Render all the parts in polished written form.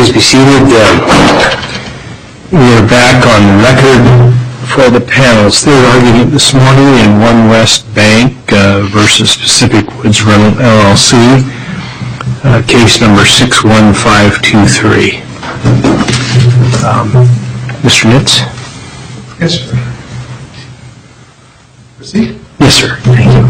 Please be seated. We are back on the record for the panel's third argument this morning in One West Bank versus Pacific Woods Rental LLC, case number 61523. Mr. Nitz? Yes, sir. Proceed? Yes, sir. Thank you.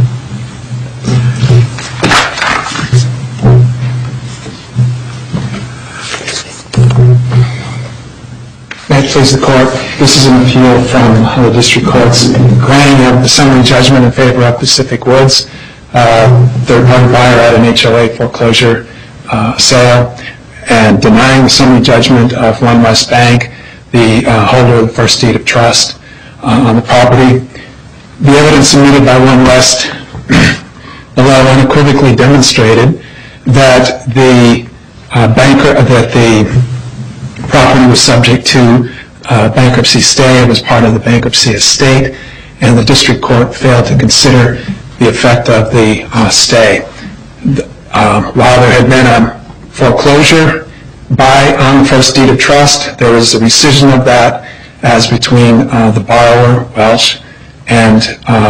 May it please the Court, this is an appeal from the District Court's granting of the summary judgment in favor of Pacific Woods, third-party buyer at an HOA foreclosure sale, and denying the summary judgment of One West Bank, the holder of the first deed of trust on the property. The evidence submitted by One West below unequivocally demonstrated that the property was subject to bankruptcy stay. It was part of the bankruptcy estate, and the District Court failed to consider the effect of the stay. While there had been a foreclosure on the first deed of trust, there was a rescission of that as between the borrower, Welsh, and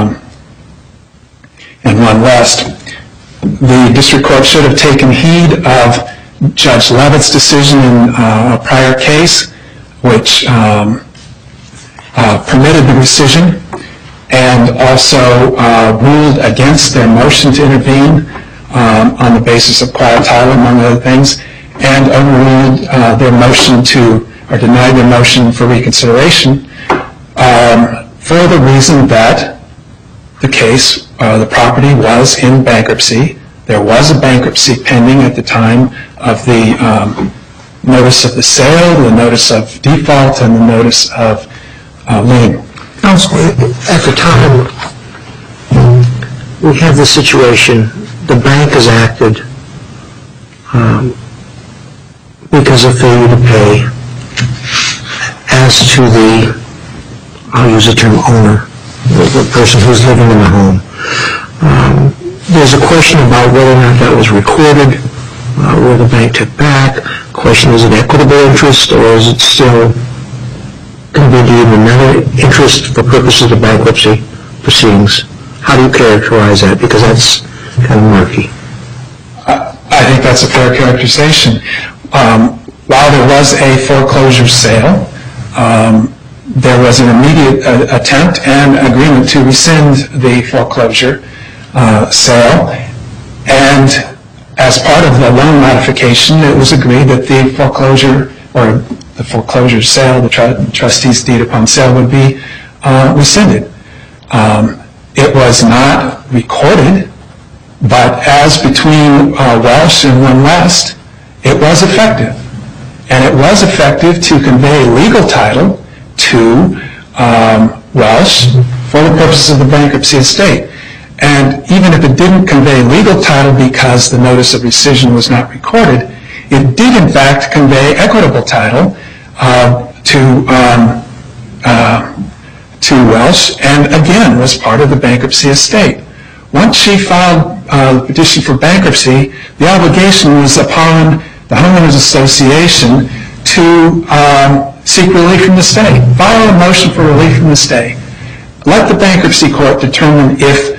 One West. The District Court should have taken heed of Judge Levitt's decision in a prior case, which permitted the rescission, and also ruled against their motion to intervene on the basis of quiet title, among other things, and overruled their motion or denied their motion for reconsideration for the reason that the case, the property was in bankruptcy. There was a bankruptcy pending at the time of the notice of the sale, the notice of default, and the notice of lien. Counsel, at the time, we have the situation, the bank has acted because of failure to pay as to the, I'll use the term owner, the person who's living in the home. There's a question about whether or not that was recorded, where the bank took back. The question, is it equitable interest, or is it still going to be deemed another interest for purposes of bankruptcy proceedings? How do you characterize that? Because that's kind of murky. I think that's a fair characterization. While there was a foreclosure sale, there was an immediate attempt and agreement to rescind the foreclosure sale, and as part of the loan modification, it was agreed that the foreclosure sale, the trustee's deed upon sale, would be rescinded. It was not recorded, but as between Welsh and One West, it was effective. And it was effective to convey legal title to Welsh for the purposes of the bankruptcy estate. And even if it didn't convey legal title because the notice of rescission was not recorded, it did in fact convey equitable title to Welsh, and again was part of the bankruptcy estate. Once she filed the petition for bankruptcy, the obligation was upon the Homeowners Association to seek relief from the stay. File a motion for relief from the stay. Let the bankruptcy court determine if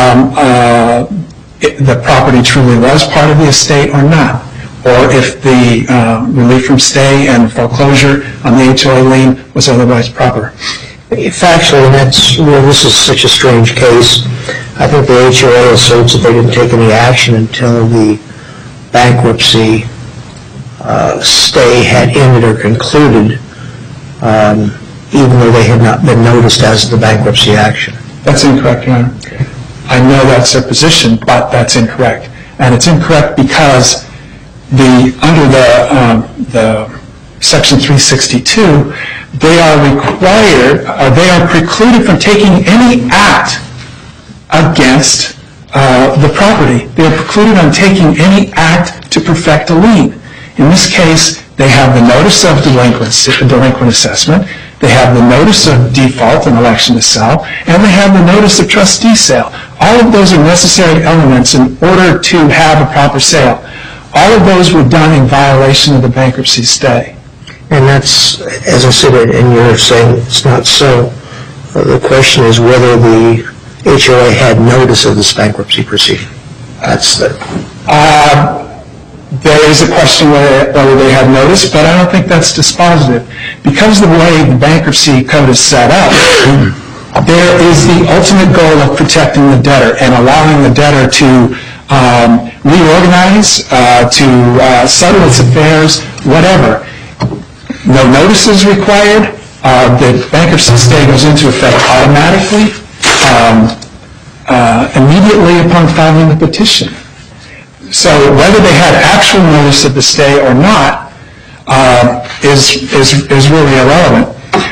the property truly was part of the estate or not, or if the relief from stay and foreclosure on the HOA lien was otherwise proper. Factually, this is such a strange case. I think the HOA asserts that they didn't take any action until the bankruptcy stay had ended or concluded, even though they had not been noticed as the bankruptcy action. That's incorrect, Your Honor. I know that's their position, but that's incorrect. And it's incorrect because under the Section 362, they are precluded from taking any act against the property. They are precluded on taking any act to perfect a lien. In this case, they have the notice of delinquent assessment, they have the notice of default and election to sell, and they have the notice of trustee sale. All of those are necessary elements in order to have a proper sale. All of those were done in violation of the bankruptcy stay. And that's, as I said, and you're saying it's not so. The question is whether the HOA had notice of this bankruptcy proceeding. That's the... There is a question whether they had notice, but I don't think that's dispositive. Because the way the bankruptcy code is set up, there is the ultimate goal of protecting the debtor and allowing the debtor to reorganize, to settle its affairs, whatever. No notice is required. The bankruptcy stay goes into effect automatically, immediately upon filing the petition. So whether they had actual notice of the stay or not is really irrelevant.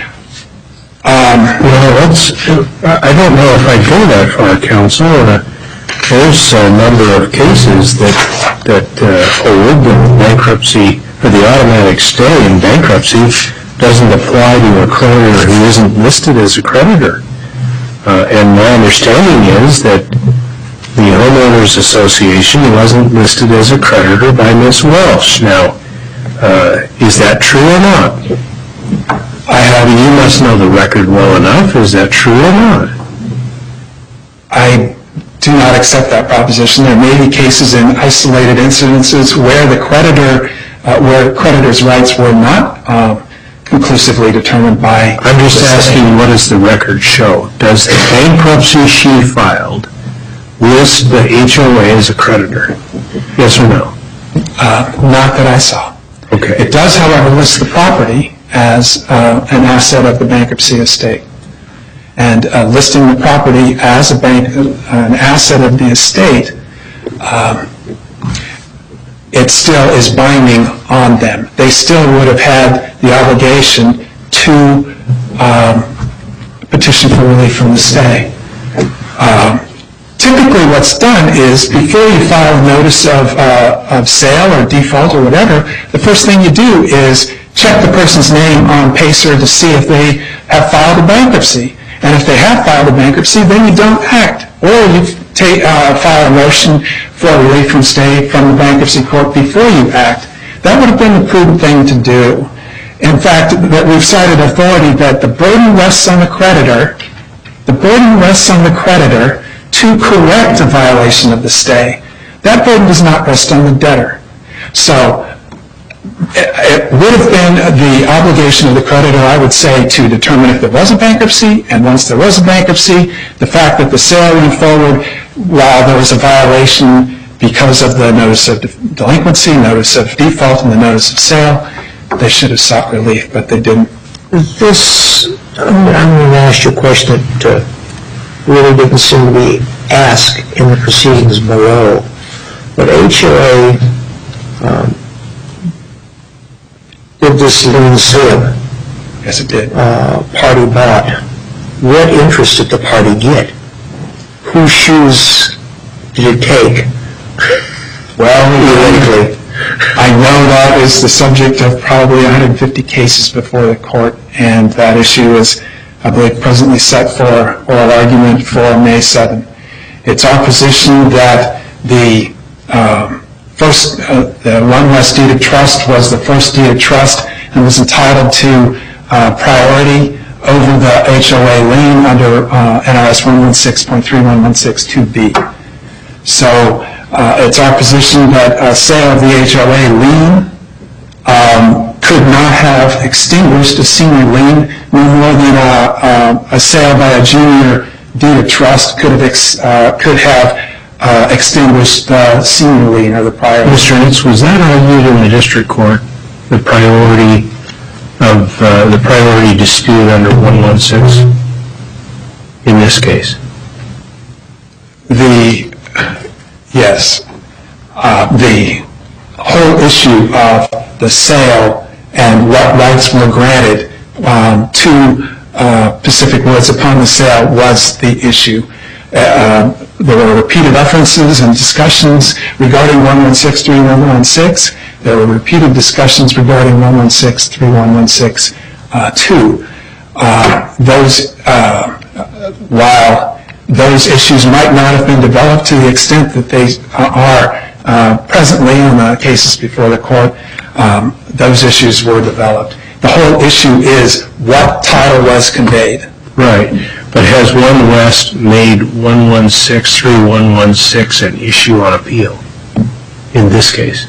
I don't know if I'd go that far, counsel. There's a number of cases that hold the bankruptcy, or the automatic stay in bankruptcy doesn't apply to a creditor who isn't listed as a creditor. And my understanding is that the Homeowners Association wasn't listed as a creditor by Ms. Welsh. Now, is that true or not? You must know the record well enough. Is that true or not? I do not accept that proposition. There may be cases in isolated incidences where the creditor, where creditor's rights were not conclusively determined by... I'm just asking, what does the record show? Does the bankruptcy she filed list the HOA as a creditor? Yes or no? Not that I saw. Okay. It does, however, list the property as an asset of the bankruptcy estate. And listing the property as an asset of the estate, it still is binding on them. They still would have had the obligation to petition for relief from the stay. Typically what's done is, before you file a notice of sale or default or whatever, the first thing you do is check the person's name on PACER to see if they have filed a bankruptcy. And if they have filed a bankruptcy, then you don't act. Or you file a motion for relief from stay from the bankruptcy court before you act. That would have been the prudent thing to do. In fact, that we've cited authority that the burden rests on the creditor. The burden rests on the creditor to correct a violation of the stay. That burden does not rest on the debtor. So it would have been the obligation of the creditor, I would say, to determine if there was a bankruptcy, and once there was a bankruptcy, the fact that the sale went forward while there was a violation because of the notice of delinquency, notice of default, and the notice of sale, they should have sought relief, but they didn't. I'm going to ask you a question that really didn't seem to be asked in the proceedings below. But HOA did this lien sale. Yes, it did. Party bought. What interest did the party get? Whose shoes did it take? Well, theoretically, I know that is the subject of probably 150 cases before the court, and that issue is, I believe, presently set for oral argument for May 7. It's our position that the One West deed of trust was the first deed of trust and was entitled to priority over the HOA lien under NRS 116.31162B. So it's our position that a sale of the HOA lien could not have extinguished a senior lien no more than a sale by a junior deed of trust could have extinguished the senior lien or the priority. Mr. Ince, was that argued in the district court, the priority of the priority dispute under 116 in this case? Yes. The whole issue of the sale and what rights were granted to Pacific Woods upon the sale was the issue. There were repeated references and discussions regarding 116.3116. There were repeated discussions regarding 116.3116.2. While those issues might not have been developed to the extent that they are presently in the cases before the court, those issues were developed. The whole issue is what title was conveyed. Right, but has One West made 116-3116 an issue on appeal in this case?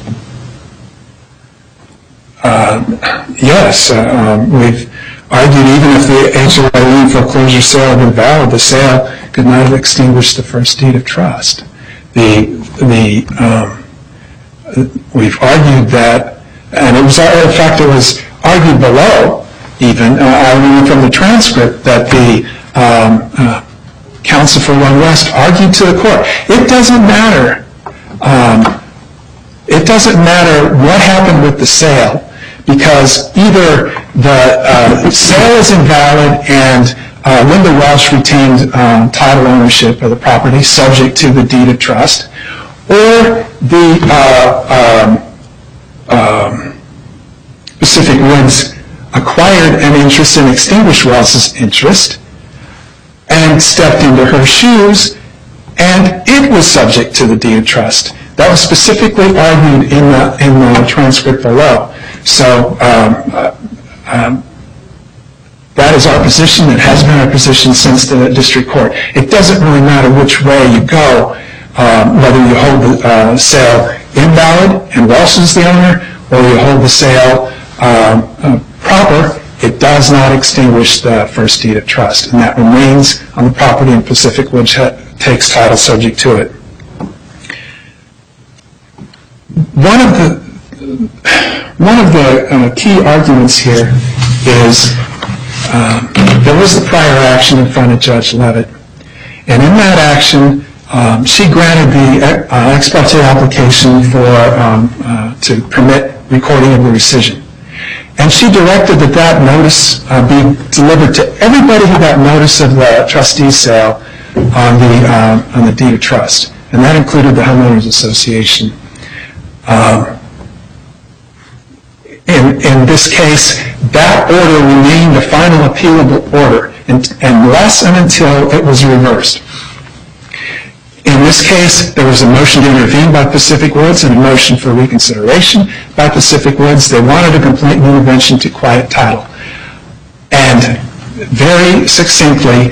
Yes, we've argued even if the HOA lien foreclosure sale had been valid, the sale could not have extinguished the first deed of trust. We've argued that, and in fact it was argued below even, I remember from the transcript, that the counsel for One West argued to the court. It doesn't matter. It doesn't matter what happened with the sale, because either the sale is invalid and Linda Welsh retained title ownership of the property subject to the deed of trust, or the Pacific Woods acquired an interest and extinguished Welsh's interest and stepped into her shoes, and it was subject to the deed of trust. That was specifically argued in the transcript below. So that is our position. It has been our position since the district court. It doesn't really matter which way you go, whether you hold the sale invalid and Welsh is the owner, or you hold the sale proper. It does not extinguish the first deed of trust, and that remains on the property, and Pacific Woods takes title subject to it. One of the key arguments here is there was the prior action in front of Judge Levitt, and in that action she granted the ex parte application to permit recording of the rescission. And she directed that notice be delivered to everybody who got notice of the trustee's sale on the deed of trust, and that included the Homeowners Association. In this case, that order remained a final appealable order unless and until it was reversed. In this case, there was a motion to intervene by Pacific Woods and a motion for reconsideration by Pacific Woods. They wanted a complaint and intervention to quiet title. And very succinctly,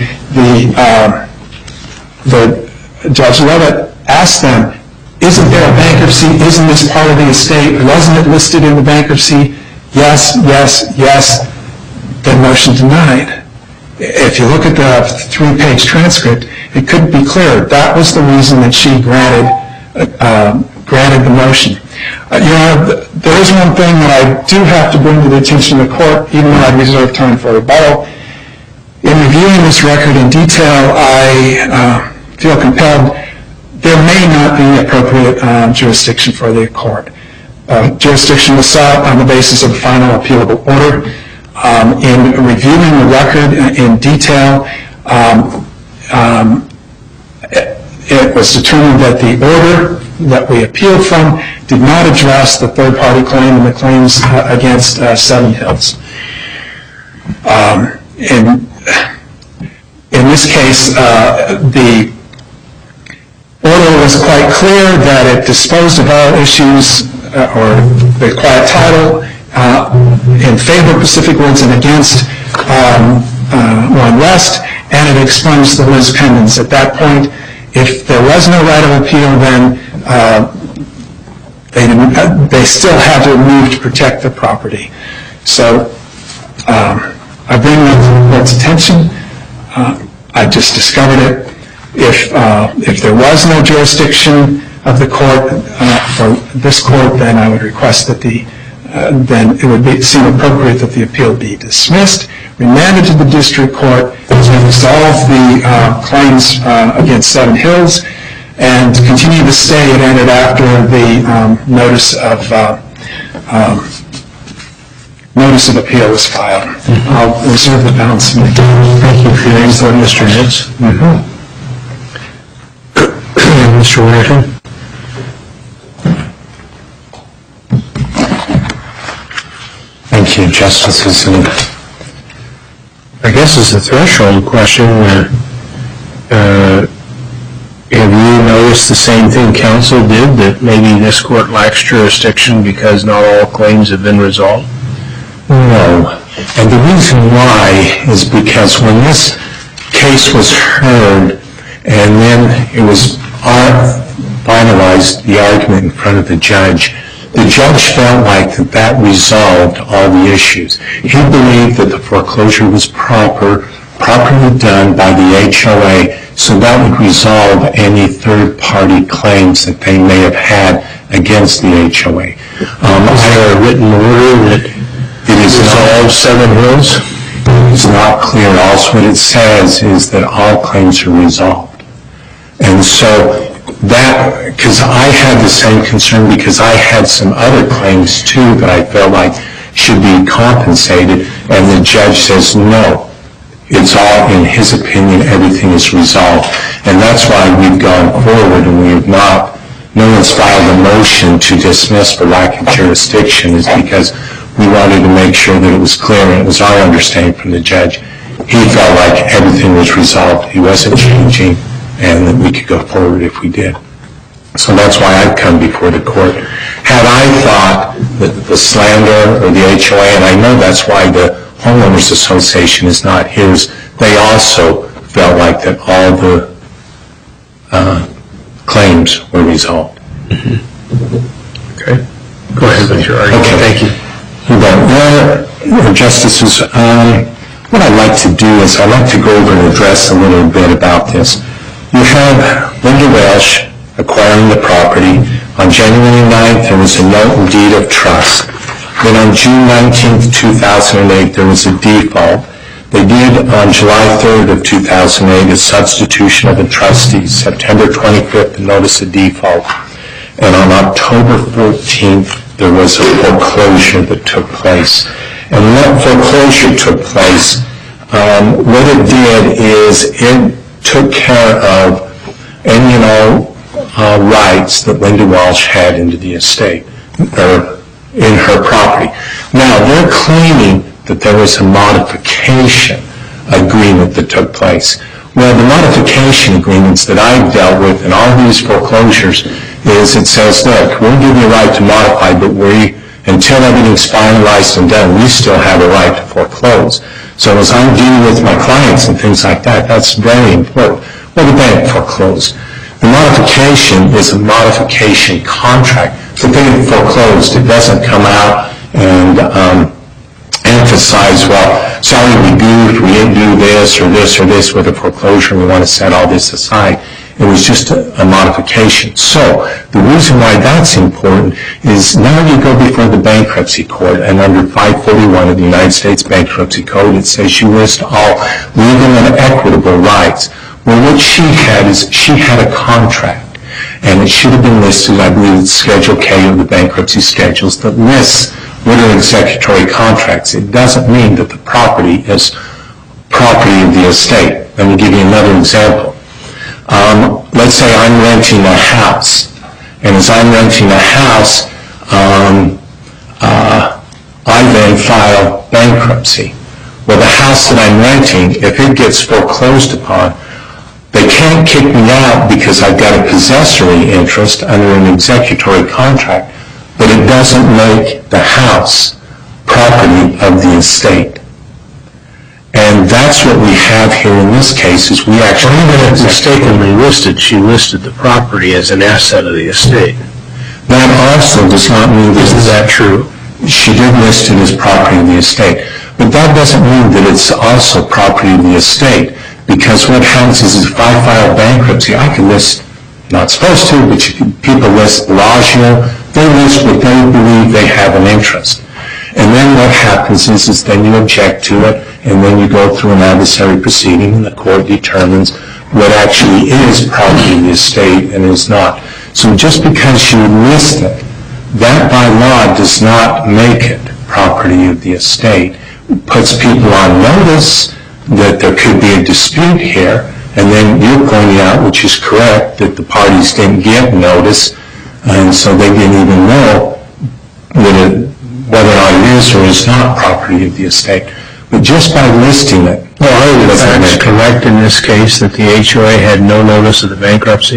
the Judge Levitt asked them, isn't there a bankruptcy? Isn't this part of the estate? Wasn't it listed in the bankruptcy? Yes, yes, yes. The motion denied. If you look at the 3-page transcript, it couldn't be clearer. That was the reason that she granted the motion. There is one thing that I do have to bring to the attention of the court, even though I reserve time for rebuttal. In reviewing this record in detail, I feel compelled. There may not be appropriate jurisdiction for the court. Jurisdiction was sought on the basis of a final appealable order. In reviewing the record in detail, it was determined that the order that we appealed from did not address the third-party claim and the claims against Seven Hills. In this case, the order was quite clear that it disposed of all issues or the quiet title in favor of Pacific Woods and against One West, and it expunged the Liz pendants. At that point, if there was no right of appeal, then they still had to move to protect the property. So I bring that to the court's attention. I just discovered it. If there was no jurisdiction of the court for this court, then I would request that then it would seem appropriate that the appeal be dismissed, remanded to the district court to resolve the claims against Seven Hills, and continue to stay it ended after the notice of appeal was filed. I'll reserve the balance of my time. Thank you for your input, Mr. Nitz. Mr. Warrington. Thank you, Justices. And I guess it's a threshold question. Have you notice the same thing counsel did, that maybe this court lacks jurisdiction because not all claims have been resolved? No. And the reason why is because when this case was heard and then it was finalized, the argument in front of the judge felt like that resolved all the issues. He believed that the foreclosure was properly done by the HOA, so that would resolve any third-party claims that they may have had against the HOA. Is there a written order that it is resolved Seven Hills? It's not clear. Also, what it says is that all claims are resolved. And so that, because I had the same concern, because I had some other claims too that I felt like should be compensated, and the judge says no. It's all, in his opinion, everything is resolved. And that's why we've gone forward and we have not, no one's filed a motion to dismiss for lack of jurisdiction, is because we wanted to make sure that it was clear, and it was our understanding from the judge. He felt like everything was resolved. He wasn't changing, and that we could go forward if we did. So that's why I've come before the court. Had I thought that the slander or the HOA, and I know that's why the Homeowners Association is not here, they also felt like that all the claims were resolved. Mm-hmm. Okay. Go ahead with your argument. Okay. Thank you. Well, Justices, what I'd like to do is I'd like to go over and address a little bit about this. You have Linda Welsh acquiring the property. On January 9th, there was a note and deed of trust. Then on June 19th, 2008, there was a default. They did, on July 3rd of 2008, a substitution of the trustees. September 25th, a notice of default. And on October 14th, there was a foreclosure that took place. And when that foreclosure took place, what it did is it took care of any and all rights that Linda Welsh had into the estate, or in her property. Now, they're claiming that there was a modification agreement that took place. Well, the modification agreements that I've dealt with in all these foreclosures is it says, look, we'll give you a right to modify, but until everything's finalized and done, we still have a right to foreclose. So as I'm dealing with my clients and things like that, that's very important. Well, the bank foreclosed. The modification is a modification contract. The thing foreclosed, it doesn't come out and emphasize, well, sorry, we didn't do this or this or this with a foreclosure, we want to set all this aside. It was just a modification. So the reason why that's important is now you go before the bankruptcy court, and under 541 of the United States Bankruptcy Code, it says you list all legal and equitable rights. Well, what she had is she had a contract, and it should have been listed, I believe it's Schedule K of the bankruptcy schedules, that lists what are executory contracts. It doesn't mean that the property is property of the estate. Let me give you another example. Let's say I'm renting a house, and as I'm renting a house, I then file bankruptcy. Well, the house that I'm renting, if it gets foreclosed upon, they can't kick me out because I've got a possessory interest under an executory contract, but it doesn't make the house property of the estate. And that's what we have here in this case, is we actually... Even if mistakenly listed, she listed the property as an asset of the estate. That also does not mean... Isn't that true? She did list it as property of the estate. But that doesn't mean that it's also property of the estate, because what happens is if I file bankruptcy, I can list, not supposed to, but people list Bellagio, they list what they believe they have an interest. And then what happens is then you object to it, and then you go through an adversary proceeding, and the court determines what actually is property of the estate and is not. So just because you list it, that by law does not make it property of the estate. It puts people on notice that there could be a dispute here, and then you're pointing out, which is correct, that the parties didn't get notice, and so they didn't even know whether or not it is or is not property of the estate. But just by listing it... Well, are the facts correct in this case that the HOA had no notice of the bankruptcy?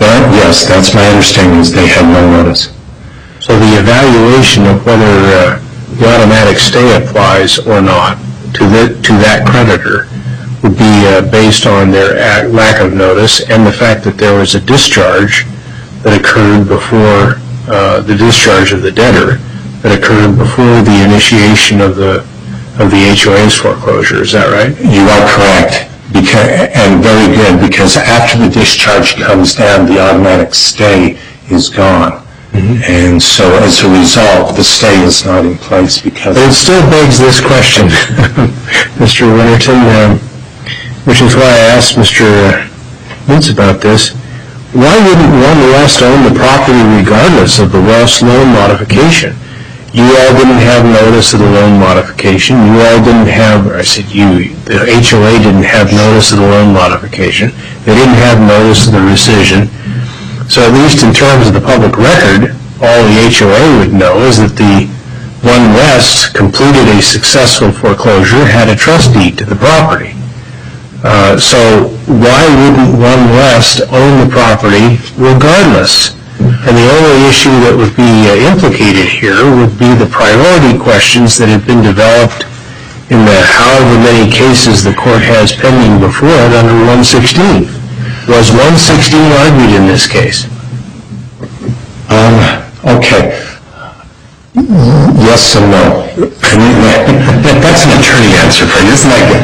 Yes, that's my understanding, is they had no notice. So the evaluation of whether the automatic stay applies or not to that creditor would be based on their lack of notice and the fact that there was a discharge that occurred before the discharge of the debtor that occurred before the initiation of the HOA's foreclosure. Is that right? You are correct, and very good, because after the discharge comes down, the automatic stay is gone. And so as a result, the stay is not in place because... But it still begs this question, Mr. Winterton, which is why I asked Mr. Mintz about this. Why wouldn't one West own the property regardless of the Welsh loan modification? You all didn't have notice of the loan modification. You all didn't have, or I said you, the HOA didn't have notice of the loan modification. They didn't have notice of the rescission. So at least in terms of the public record, all the HOA would know is that the One West completed a successful foreclosure, had a trust deed to the property. So why wouldn't One West own the property regardless? And the only issue that would be implicated here would be the priority questions that have been developed in the however many cases the court has pending before it under 116. Was 116 argued in this case? Okay. Yes and no. That's an attorney answer for you, isn't that good?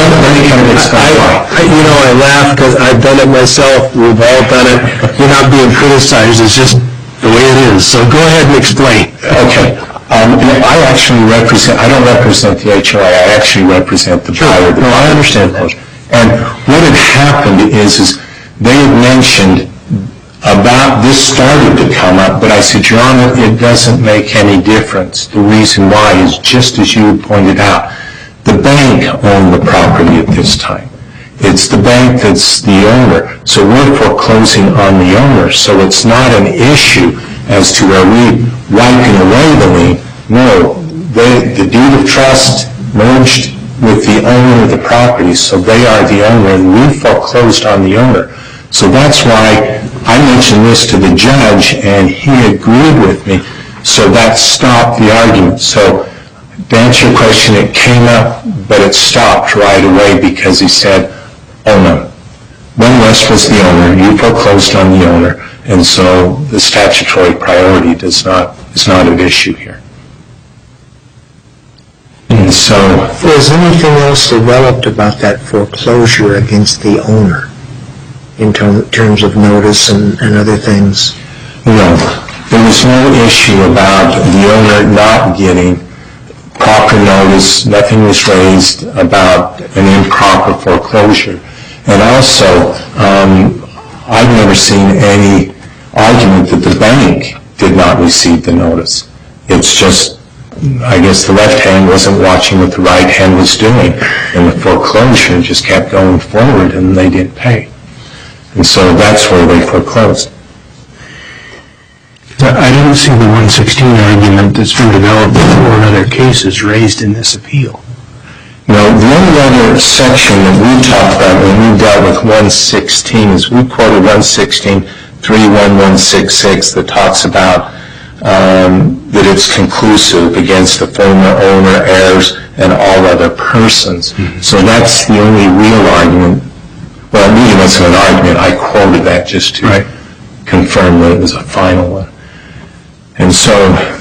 I laugh because I've done it myself. We've all done it. You're not being criticized. It's just the way it is. So go ahead and explain. Okay. I don't represent the HOA. I actually represent the buyer. No, I understand that. And what had happened is they had mentioned about this started to come up, but I said, Your Honor, it doesn't make any difference. The reason why is just as you pointed out. The bank owned the property at this time. It's the bank that's the owner. So we're foreclosing on the owner. So it's not an issue as to are we wiping away the lien. No, the deed of trust merged with the owner of the property, so they are the owner, and we foreclosed on the owner. So that's why I mentioned this to the judge, and he agreed with me, so that stopped the argument. So to answer your question, it came up, but it stopped right away because he said, oh no, One West was the owner, you foreclosed on the owner, and so the statutory priority is not an issue here. And so... Was anything else developed about that foreclosure against the owner in terms of notice and other things? No. There was no issue about the owner not getting proper notice. Nothing was raised about an improper foreclosure. And also, I've never seen any argument that the bank did not receive the notice. It's just, I guess the left hand wasn't watching what the right hand was doing, and the foreclosure just kept going forward and they didn't pay. And so that's where they foreclosed. I didn't see the 116 argument that's been developed before in other cases raised in this appeal. No, the only other section that we talked about when we dealt with 116 is we quoted 116.31166 that talks about that it's conclusive against the former owner, heirs, and all other persons. Mm-hmm. So that's the only real argument. Well, it really wasn't an argument. I quoted that just to confirm that it was a final one. And so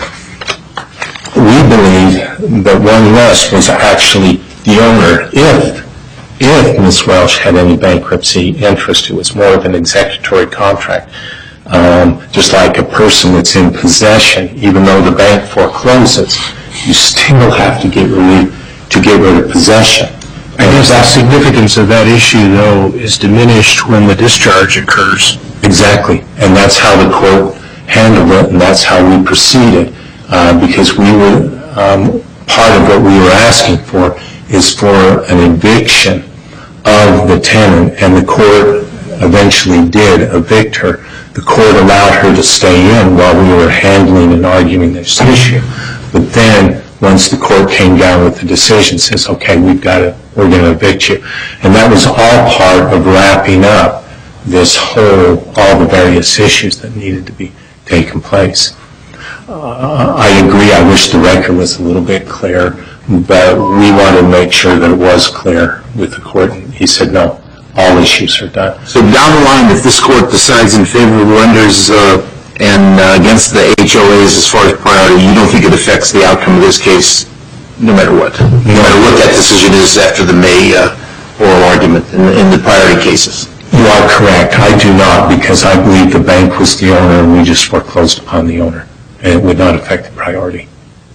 we believe that One West was actually the owner. If Ms. Welsh had any bankruptcy interest, it was more of an executory contract. Just like a person that's in possession, even though the bank forecloses, you still have to get rid of possession. I guess the significance of that issue, though, is diminished when the discharge occurs. Exactly, and that's how the court handled it, and that's how we proceeded, because we were, part of what we were asking for is for an eviction of the tenant, and the court eventually did evict her. The court allowed her to stay in while we were handling and arguing this issue. But then, once the court came down with the decision, says, okay, we're going to evict you. And that was all part of wrapping up all the various issues that needed to be taken place. I agree, I wish the record was a little bit clearer, but we wanted to make sure that it was clear with the court. He said, no, all issues are done. So down the line, if this court decides in favor of the lenders and against the HOAs as far as priority, you don't think it affects the outcome of this case no matter what? No matter what that decision is after the May oral argument in the priority cases? You are correct. I do not, because I believe the bank was the owner and we just foreclosed upon the owner. And it would not affect the priority.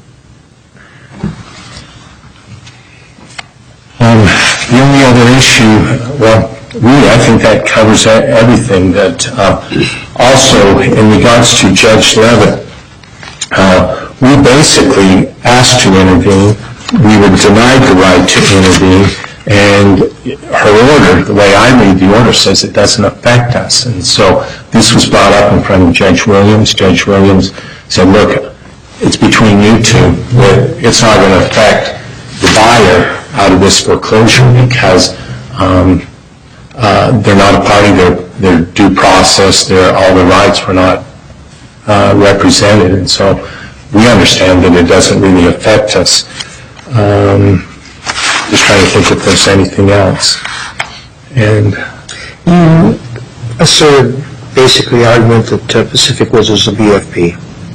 The only other issue, well, really, I think that covers everything. That also, in regards to Judge Levitt, we basically asked to intervene. We were denied the right to intervene, and her order, the way I read the order, says it doesn't affect us. And so this was brought up in front of Judge Williams. Judge Williams said, look, it's between you two. It's not going to affect the buyer out of this foreclosure because they're not a party. Their due process, all the rights were not represented. And so we understand that it doesn't really affect us. Just trying to think if there's anything else. And you asserted basically the argument that Pacific Woods was a BFP.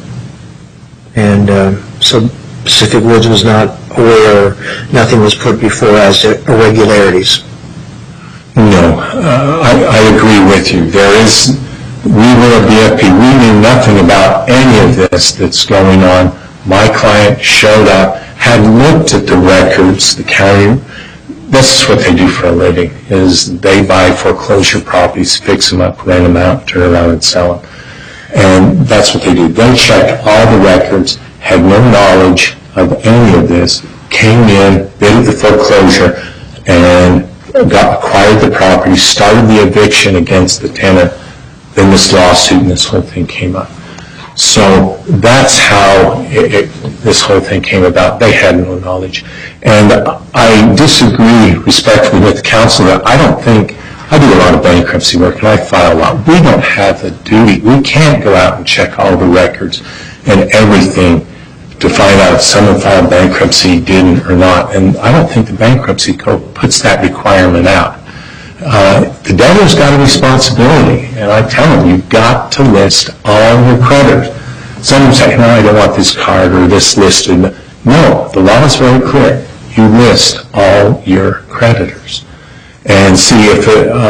And so Pacific Woods was not aware, nothing was put before as irregularities. No, I agree with you. We were a BFP. We knew nothing about any of this that's going on. My client showed up, had looked at the records, the county. This is what they do for a living, is they buy foreclosure properties, fix them up, rent them out, turn around and sell them. And that's what they do. They checked all the records, had no knowledge of any of this, came in, bid the foreclosure, and acquired the property, started the eviction against the tenant. Then this lawsuit and this whole thing came up. So that's how this whole thing came about. They had no knowledge. And I disagree respectfully with the counsel that I do a lot of bankruptcy work and I file a lot. We don't have the duty. We can't go out and check all the records and everything to find out if someone filed bankruptcy, didn't or not. And I don't think the bankruptcy code puts that requirement out. The debtor's got a responsibility, and I tell them, you've got to list all your creditors. Some say, no, I don't want this card or this listed. No, the law is very clear. You list all your creditors. And see if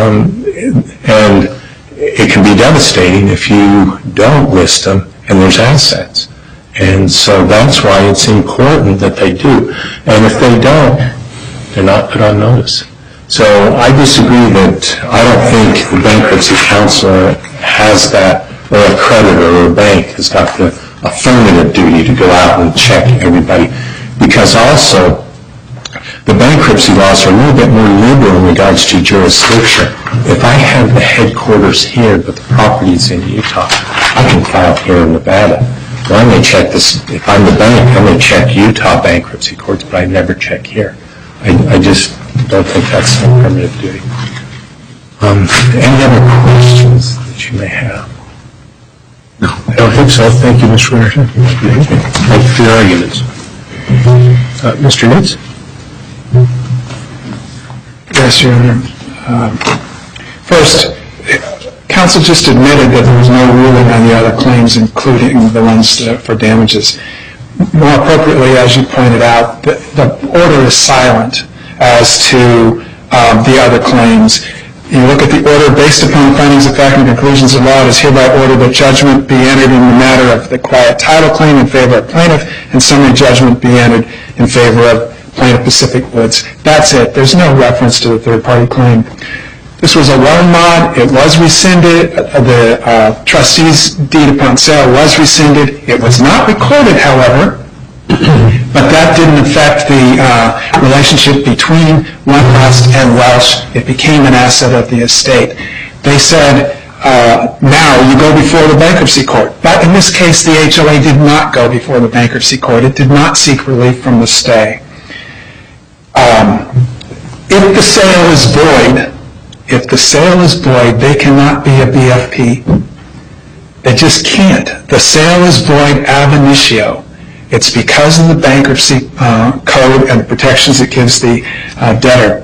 and it can be devastating if you don't list them and there's assets. And so that's why it's important that they do. And if they don't, they're not put on notice. So I disagree that I don't think the bankruptcy counselor has that, or a creditor or a bank has got the affirmative duty to go out and check everybody. Because also, the bankruptcy laws are a little bit more liberal in regards to jurisdiction. If I have the headquarters here, but the property's in Utah, I can file here in Nevada. Well, I may check this, if I'm the bank, I may check Utah bankruptcy courts, but I never check here. I just don't think that's an affirmative duty. Any other questions that you may have? No, I don't think so. Thank you, Mr. Winterton. Thank you for your arguments. Mr. Nitz? Yes, Your Honor. First, counsel just admitted that there was no ruling on the other claims, including the ones for damages. More appropriately, as you pointed out, the order is silent as to the other claims. You look at the order, based upon findings of fact and conclusions of law, it is hereby ordered that judgment be entered in the matter of the quiet title claim in favor of plaintiff, and summary judgment be entered in favor of plaintiff Pacific Woods. That's it. There's no reference to the third-party claim. This was a loan mod. It was rescinded. The trustee's deed upon sale was rescinded. It was not recorded, however, but that didn't affect the relationship between OneWest and Welsh. It became an asset of the estate. They said, now you go before the bankruptcy court. But in this case, the HOA did not go before the bankruptcy court. It did not seek relief from the stay. If the sale is void, if the sale is void, they cannot be a BFP. They just can't. The sale is void ab initio. It's because of the bankruptcy code and the protections it gives the debtor.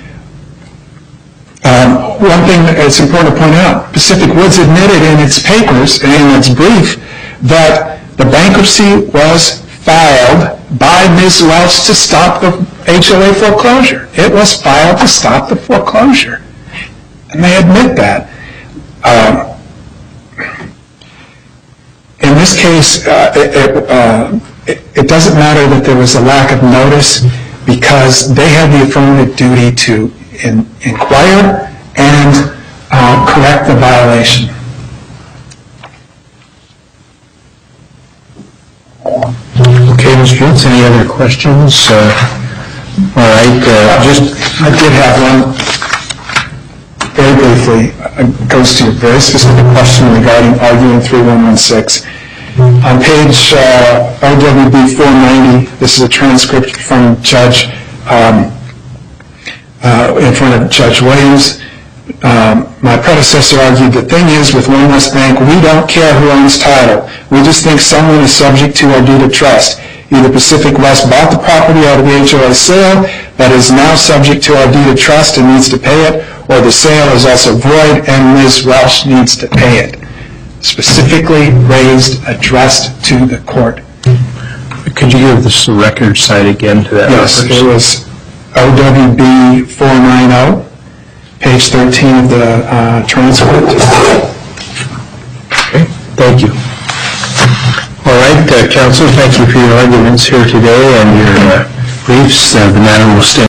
One thing that's important to point out, Pacific Woods admitted in its papers and in its brief that the bankruptcy was filed by Ms. Welch to stop the HOA foreclosure. It was filed to stop the foreclosure. And they admit that. In this case, it doesn't matter that there was a lack of notice because they had the affirmative duty to inquire and correct the violation. Okay, Mr. Jones, any other questions? All right, I did have one, very briefly. It goes to a very specific question regarding arguing 3116. On page OWB 490, this is a transcript from Judge, in front of Judge Williams. My predecessor argued, the thing is, with One West Bank, we don't care who owns title. We just think someone is subject to our deed of trust. Either Pacific West bought the property out of the HOA sale, but is now subject to our deed of trust and needs to pay it, or the sale is also void and Ms. Welch needs to pay it. Specifically raised, addressed to the court. could you give us the record site again to that? Yes, it was OWB 490, page 13 of the transcript. Okay, thank you. All right, counsel, thank you for your arguments here today and your briefs. The matter will stand.